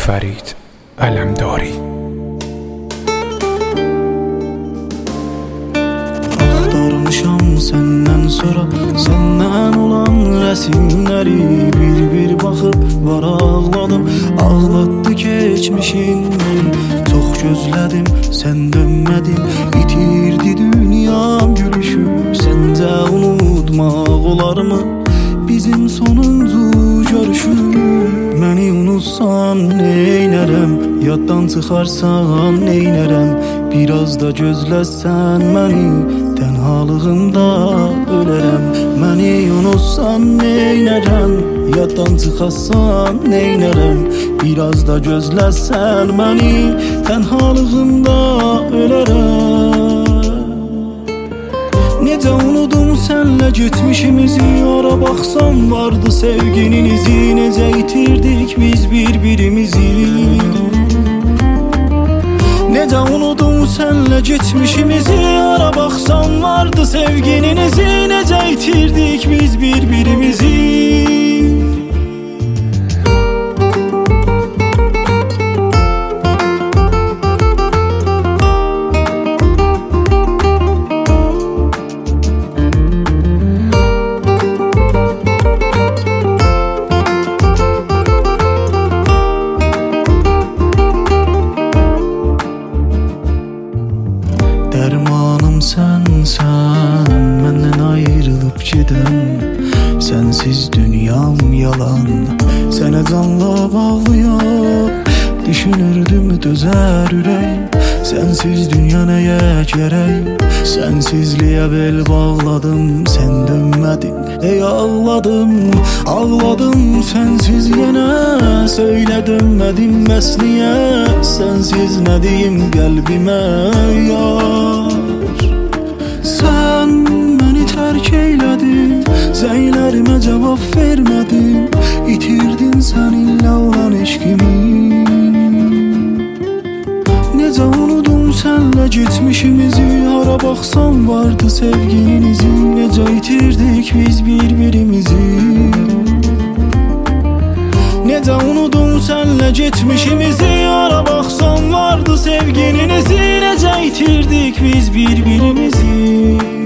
فرید علمداری. Axtarmışam səndən sonra səndən olan rəsimləri bir baxıb var ağladım. Ağlatdı keçmişin məni, çox gözlədim, sən dönmədin. İtirdi dünyam gülüşü, səncə unutmaq olarmı bizim sonuncu görüşü? Məni unutsan neynərəm, yaddan çıxarsan neynərəm? Biraz da gözləsən məni, tənhalığımda ölərəm. Məni unutsan neynərəm, yaddan çıxarsan neynərəm? Biraz da gözləsən məni, tənhalığımda ölərəm. Necə unudum sənlə getmişimizi, ara baxsam vardı sevginin izi. Necə itirdik biz bir-birimizi. Necə unudum sənlə getmişimizi, ara baxsam vardı sevginin izi. Necə itirdik biz bir-birimizi. Dərmanım sənsən, məndən ayrılıb gedən. Sənsiz dünyam yalan, sənə canla bağlıyam. Düşünürdüm dözər ürək, sənsiz dünya nəyə gərək? Sənsizliyə bel bağladım, sən dönmədin. Ey ağladım, ağladım sənsiz yenə. Söylə dönmədim bəs niyə? Sənsiz nə deyim qəlbimə yar? Sən məni tərk eylədin, zənglərimə cavab vermədin. İtirdin sən illə olan eşqimi. Necə unudum sənlə getmişimizi, ara baxsam vardı sevginin izi. Necə itirdik biz bir-birimizi. Necə unudum sənlə getmişimizi, ara baxsam vardı sevginin izi. Necə itirdik biz bir-birimizi.